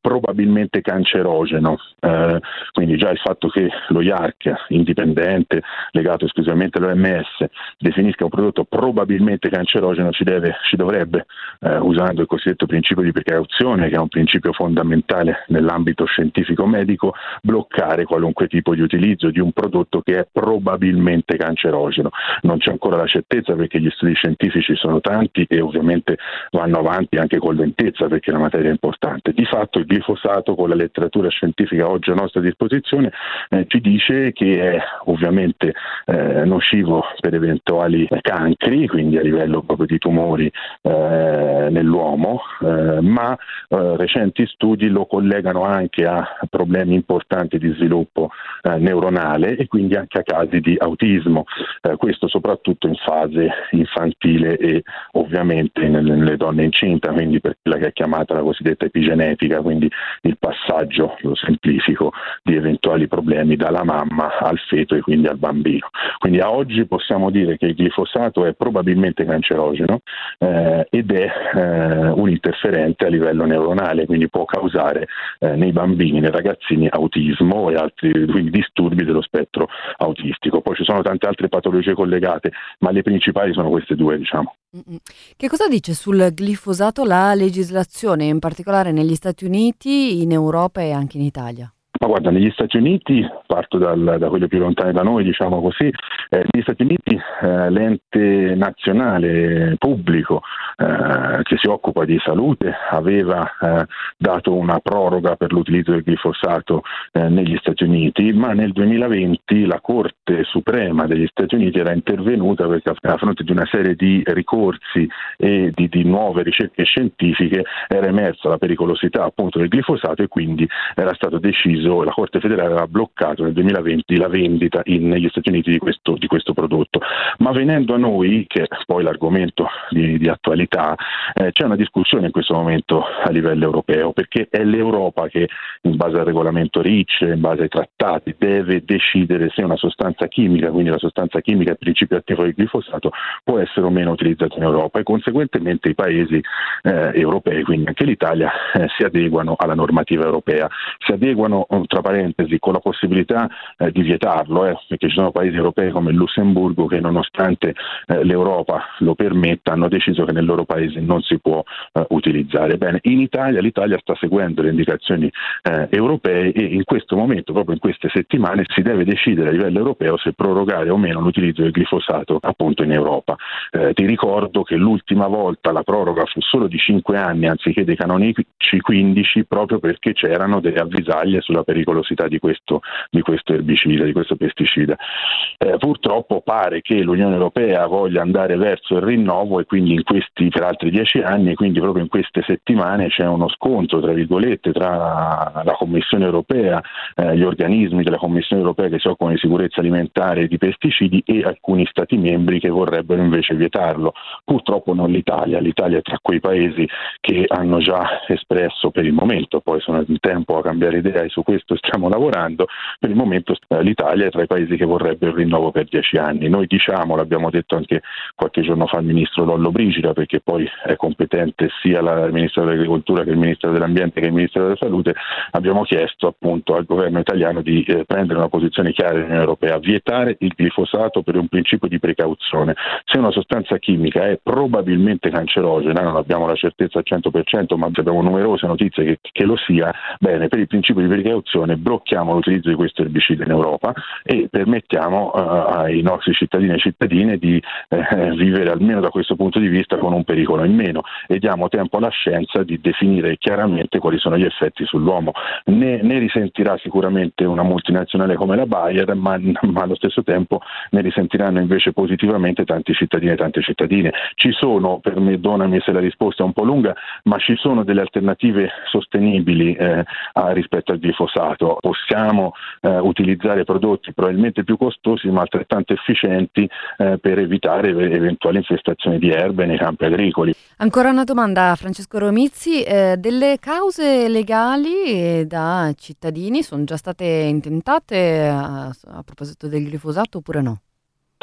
probabilmente cancerogeno, eh, quindi già il fatto che lo I A R C indipendente, legato esclusivamente all'O M S, definisca un prodotto probabilmente cancerogeno ci, deve, ci dovrebbe, eh, usando il cosiddetto principio di precauzione, che è un principio fondamentale nell'ambito scientifico medico, bloccare qualunque tipo di utilizzo di un prodotto che è probabilmente cancerogeno. Non c'è ancora la certezza perché gli studi scientifici sono tanti e ovviamente vanno avanti anche con lentezza perché la materia è importante. Di fatto il glifosato, con la letteratura scientifica oggi a nostra disposizione, eh, ci dice che è ovviamente eh, nocivo per eventuali cancri, quindi a livello proprio di tumori eh, nell'uomo, eh, ma eh, recenti studi lo collegano anche a problemi importanti di sviluppo eh, neuronale e quindi anche a casi di autismo, eh, questo soprattutto in fase infantile e ovviamente nelle, nelle donne incinta, quindi per quella che è chiamata la cosiddetta epigenetica, quindi il passaggio, lo semplifico, di eventuali problemi dalla mamma al feto e quindi al bambino. Quindi a oggi possiamo dire che il glifosato è probabilmente cancerogeno eh, ed è eh, un interferente a livello neuronale, quindi può causare eh, nei bambini, nei ragazzini autismo e altri quindi disturbi dello spettro autistico. Poi ci sono tante altre patologie collegate, ma le principali sono queste due, diciamo. Che cosa dice sul glifosato la legislazione, in particolare negli Stati Uniti, in Europa e anche in Italia? Ma guarda, negli Stati Uniti, parto dal, da quelli più lontani da noi, diciamo così, eh, negli Stati Uniti eh, l'ente nazionale pubblico eh, che si occupa di salute aveva eh, dato una proroga per l'utilizzo del glifosato eh, negli Stati Uniti, ma nel duemilaventi la Corte Suprema degli Stati Uniti era intervenuta perché a fronte di una serie di ricorsi e di, di nuove ricerche scientifiche era emersa la pericolosità appunto del glifosato e quindi era stato deciso, la Corte federale aveva bloccato nel duemilaventi la vendita in, negli Stati Uniti di questo, di questo prodotto. Ma venendo a noi, che è poi l'argomento di, di attualità, eh, c'è una discussione in questo momento a livello europeo, perché è l'Europa che in base al regolamento REACH, in base ai trattati, deve decidere se una sostanza chimica, quindi la sostanza chimica il principio attivo del glifosato, può essere o meno utilizzata in Europa e conseguentemente i paesi eh, europei, quindi anche l'Italia, eh, si adeguano alla normativa europea, si adeguano tra parentesi con la possibilità eh, di vietarlo, eh, perché ci sono paesi europei come il Lussemburgo che nonostante eh, l'Europa lo permetta hanno deciso che nel loro paese non si può eh, utilizzare. Bene, in Italia l'Italia sta seguendo le indicazioni eh, europee e in questo momento, proprio in queste settimane, si deve decidere a livello europeo se prorogare o meno l'utilizzo del glifosato appunto in Europa. Eh, ti ricordo che l'ultima volta la proroga fu solo di cinque anni anziché dei canonici quindici, proprio perché c'erano delle avvisaglie sulla pericolosità di questo, di questo erbicida, di questo pesticida. Eh, purtroppo pare che l'Unione Europea voglia andare verso il rinnovo e quindi in questi per altri dieci anni e quindi proprio in queste settimane c'è uno scontro tra virgolette tra la Commissione Europea, eh, gli organismi della Commissione Europea che si occupano di sicurezza alimentare e di pesticidi e alcuni Stati membri che vorrebbero invece vietarlo. Purtroppo non l'Italia, l'Italia è tra quei paesi che hanno già espresso per il momento, poi sono in tempo a cambiare idea e su questo stiamo lavorando, per il momento eh, l'Italia è tra i paesi che vorrebbero il rinnovo per dieci anni. Noi diciamo, l'abbiamo detto anche qualche giorno fa il ministro Lollobrigida, perché poi è competente sia la, il Ministero dell'Agricoltura che il Ministero dell'Ambiente che il Ministero della Salute, abbiamo chiesto appunto al governo italiano di eh, prendere una posizione chiara dell'Unione Europea, vietare il glifosato per un principio di precauzione. Se una sostanza chimica è probabilmente cancerogena, non abbiamo la certezza al cento per cento, ma abbiamo numerose notizie che, che lo sia, bene, per il principio di precauzione blocchiamo l'utilizzo di questo erbicida in Europa e permettiamo uh, ai nostri cittadini e cittadine di eh, vivere almeno da questo punto di vista con un pericolo in meno e diamo tempo alla scienza di definire chiaramente quali sono gli effetti sull'uomo. Ne, ne risentirà sicuramente una multinazionale come la Bayer, ma, ma allo stesso tempo ne risentiranno invece positivamente tanti cittadini e tante cittadine. Ci sono, perdonami se la risposta è un po' lunga, ma ci sono delle alternative sostenibili eh, a, rispetto al glifosato. Possiamo eh, utilizzare prodotti probabilmente più costosi ma altrettanto efficienti eh, per evitare eventuali infestazioni di erbe nei campi agricoli. Ancora una domanda a Francesco Romizzi, eh, delle cause legali da cittadini sono già state intentate a, a proposito del glifosato oppure no?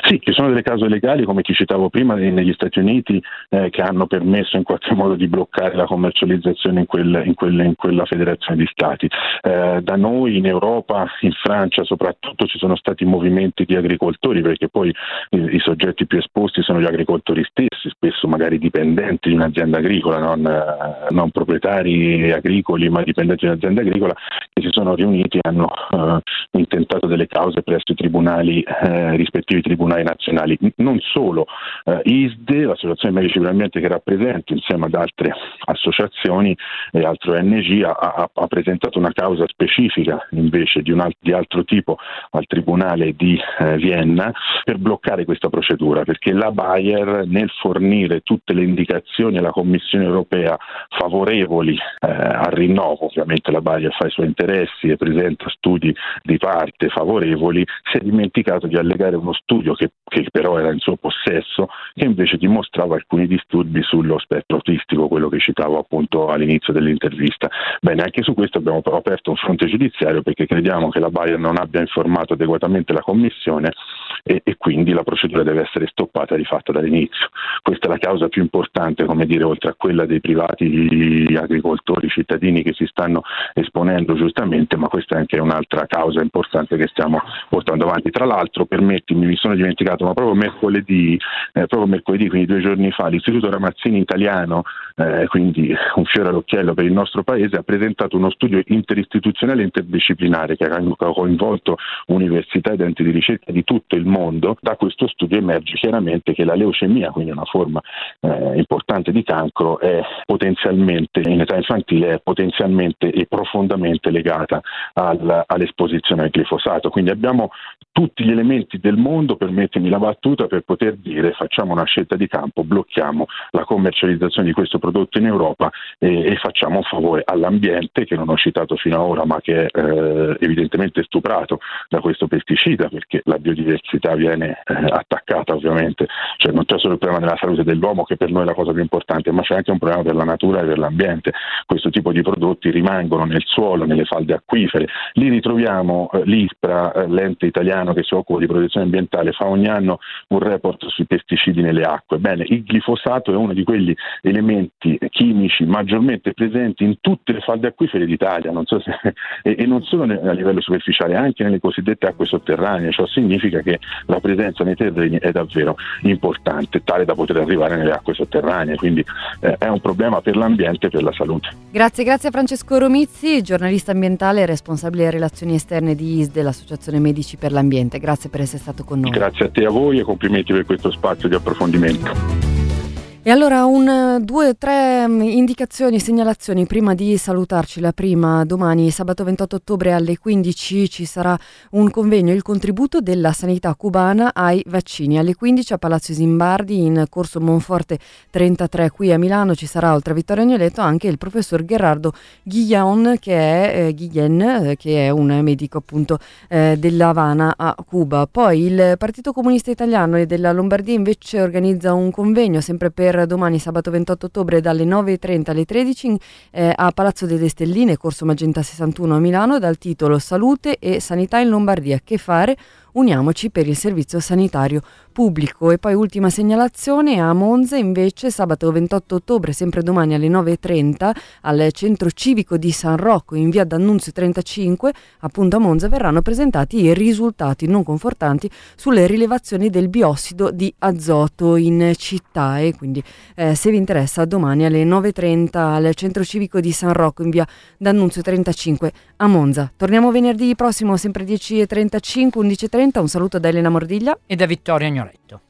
Sì, ci sono delle cause legali, come ti citavo prima, negli Stati Uniti eh, che hanno permesso in qualche modo di bloccare la commercializzazione in, quel, in, quelle, in quella federazione di stati. Eh, da noi in Europa, in Francia soprattutto, ci sono stati movimenti di agricoltori, perché poi i, i soggetti più esposti sono gli agricoltori stessi, spesso magari dipendenti di un'azienda agricola, non, eh, non proprietari agricoli ma dipendenti di un'azienda agricola, che si sono riuniti e hanno eh, intentato delle cause presso i tribunali, eh, rispettivi tribunali nazionali. Non solo, eh, I S D E, l'Associazione Medici per l'Ambiente che rappresento insieme ad altre associazioni e altre O N G, ha, ha, ha presentato una causa specifica invece di, un alt- di altro tipo al Tribunale di eh, Vienna per bloccare questa procedura, perché la Bayer, nel fornire tutte le indicazioni alla Commissione europea favorevoli eh, al rinnovo, ovviamente la Bayer fa i suoi interessi e presenta studi di parte favorevoli, si è dimenticato di allegare uno studio che, che però era in suo possesso, che invece dimostrava alcuni disturbi sullo spettro autistico, quello che citavo appunto all'inizio dell'intervista. Bene, anche su questo abbiamo aperto un fronte giudiziario, perché crediamo che la Bayer non abbia informato adeguatamente la Commissione e, e quindi la procedura deve essere stoppata e rifatta dall'inizio. Questa è la causa più importante, come dire, oltre a quella dei privati agricoltori, cittadini che si stanno esponendo giustamente, ma questa è anche un'altra causa importante che stiamo portando avanti. Tra l'altro, permettimi, mi sono dimenticato, ma proprio mercoledì, eh, proprio mercoledì, quindi due giorni fa, l'Istituto Ramazzini Italiano, eh, quindi un fiore all'occhiello per il nostro paese, ha presentato uno studio interistituzionale e interdisciplinare che ha coinvolto università ed enti di ricerca di tutto il mondo. Da questo studio emerge chiaramente che la leucemia, quindi una forma eh, importante di cancro, è potenzialmente, in età infantile, è potenzialmente e profondamente legata al, all'esposizione al glifosato. Quindi abbiamo tutti gli elementi del mondo, permettimi la battuta, per poter dire facciamo una scelta di campo, blocchiamo la commercializzazione di questo prodotto in Europa e, e facciamo un favore all'ambiente, che non ho citato fino ad ora ma che è eh, evidentemente stuprato da questo pesticida, perché la biodiversità viene eh, attaccata ovviamente, cioè non c'è solo il problema della salute dell'uomo, che per noi è la cosa più importante, ma c'è anche un problema per la natura e per l'ambiente. Questo tipo di prodotti rimangono nel suolo, nelle falde acquifere, li ritroviamo, eh, l'ISPRA, eh, l'ente italiano che si occupa di protezione ambientale, fa ogni anno un report sui pesticidi nelle acque. Bene, il glifosato è uno di quegli elementi chimici maggiormente presenti in tutte le falde acquifere d'Italia, non so se, e, e non solo a livello superficiale, anche nelle cosiddette acque sotterranee. Ciò significa che la presenza nei terreni è davvero importante, tale da poter arrivare nelle acque sotterranee, quindi eh, è un problema per l'ambiente e per la salute. Grazie, grazie a Francesco Romizzi, giornalista ambientale e responsabile relazioni esterne di I S D E, l'Associazione Medici per l'Ambiente. Grazie per essere stato con noi. Grazie a te e a voi e complimenti per questo spazio di approfondimento. E allora un, due, tre indicazioni, segnalazioni prima di salutarci. La prima: domani sabato ventotto ottobre alle quindici ci sarà un convegno, il contributo della sanità cubana ai vaccini. Alle quindici a Palazzo Isimbardi in Corso Monforte trentatré qui a Milano ci sarà, oltre a Vittorio Agnoletto, anche il professor Gerardo Guillén, che è, eh, Guillén, eh, che è un medico appunto eh, della Havana a Cuba. Poi il Partito Comunista Italiano e della Lombardia invece organizza un convegno sempre per domani sabato ventotto ottobre dalle nove e trenta alle tredici eh, a Palazzo delle Stelline, Corso Magenta sessantuno a Milano, dal titolo Salute e sanità in Lombardia, che fare? Uniamoci per il servizio sanitario pubblico. E poi ultima segnalazione: a Monza invece sabato ventotto ottobre, sempre domani alle nove e trenta, al centro civico di San Rocco in via D'Annunzio trentacinque, appunto a Monza, verranno presentati i risultati non confortanti sulle rilevazioni del biossido di azoto in città. E quindi eh, se vi interessa, domani alle nove e trenta al centro civico di San Rocco in via D'Annunzio trentacinque a Monza. Torniamo venerdì prossimo, sempre dieci e trentacinque, undici e trenta. Un saluto da Elena Mordiglia e da Vittorio Agnoletto.